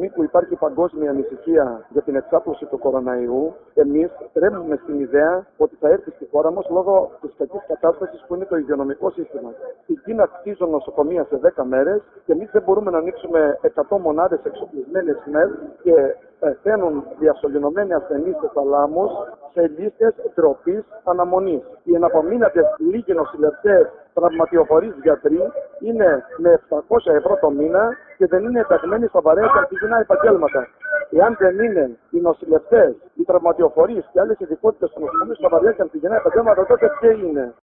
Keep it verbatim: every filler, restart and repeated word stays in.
που υπάρχει παγκόσμια ανησυχία για την εξάπλωση του κοροναϊού, εμείς τρέμουμε στην ιδέα ότι θα έρθει στη χώρα μας λόγω της κακής κατάστασης που είναι το υγειονομικό σύστημα. Στην Κίνα κτίζουν νοσοκομεία σε δέκα μέρες και εμείς δεν μπορούμε να ανοίξουμε εκατό μονάδες εξοπλισμένες ΜΕΘ και πεθαίνουν διασωληνωμένοι ασθενείς σε θαλάμους σε λίστες ντροπής αναμονής. Οι εναπομείνατες λίγοι νοσηλευτές τραυματιοφορείς γιατροί είναι με επτακόσια ευρώ το μήνα και δεν είναι ενταγμένοι στα βαρέα καρκινικά επαγγέλματα. Εάν δεν είναι οι νοσηλευτές, οι τραυματιοφορείς και άλλες ειδικότητες του νοσοκομείου στα βαριά καρκινικά επαγγέλματα, τότε ποιοι είναι?